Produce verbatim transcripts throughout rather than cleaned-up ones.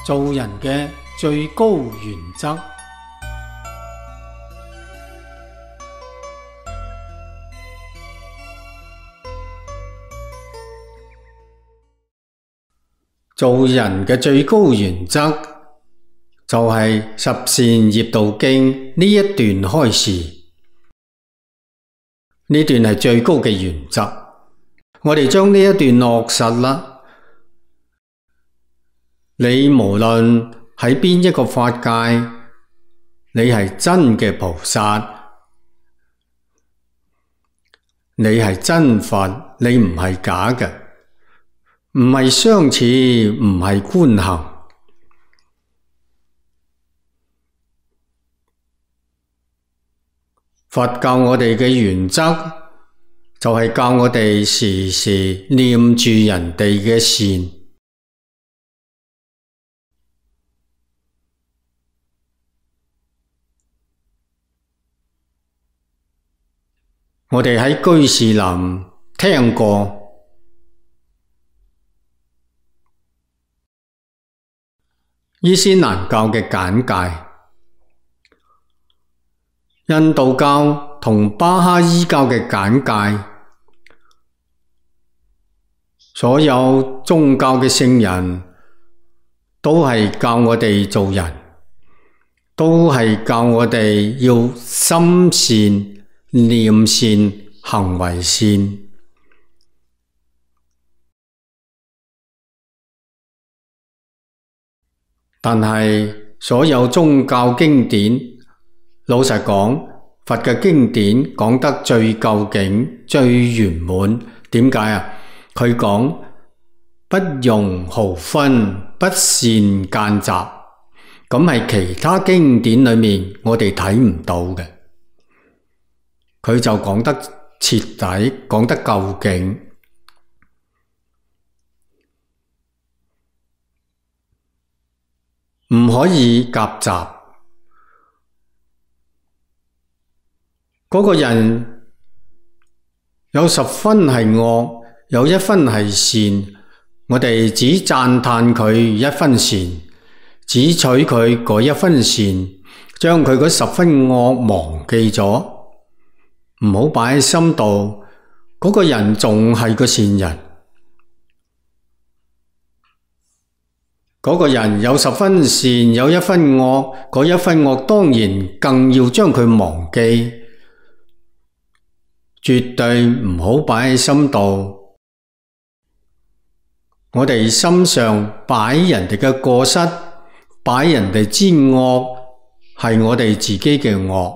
做人嘅最高原則。做人嘅最高原則就係十善業道經呢一段開示，呢段係最高嘅原則。我哋將呢一段落實啦。你無論喺邊一個法界，你係真嘅菩薩，你係真佛，你唔係假嘅，唔係相似，唔係觀行。佛教我哋嘅原則就係教我哋時時念住人哋嘅善。我哋喺居士林聽過伊斯蘭教嘅簡介，印度教同巴哈伊教嘅簡介，所有宗教嘅聖人都係教我哋做人，都係教我哋要心善、念善、行為善。但係所有宗教經典，老實講，佛嘅經典講得最究竟、最圓滿。點解啊？佢講不容毫分，不善間雜，咁係其他經典裏面我哋睇唔到嘅。佢就講得徹底，講得究竟。唔可以夾雜。嗰個人有十分係惡，有一分係善，我哋只讚嘆佢一分善，只取佢嗰一分善，將佢嗰十分惡忘記咗，唔好擺喺心度。嗰個人仲係個善人。嗰個人有十分善，有一分惡，嗰一分惡當然更要將佢忘記，絕對唔好擺喺心度。我哋心上擺人哋嘅過失，擺人哋之惡，係我哋自己嘅惡。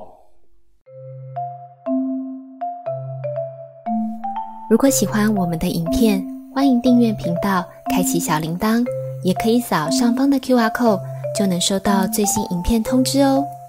如果喜歡我們的影片，歡迎訂閱頻道，開啟小鈴鐺，也可以掃上方的 Q R code，就能收到最新影片通知哦。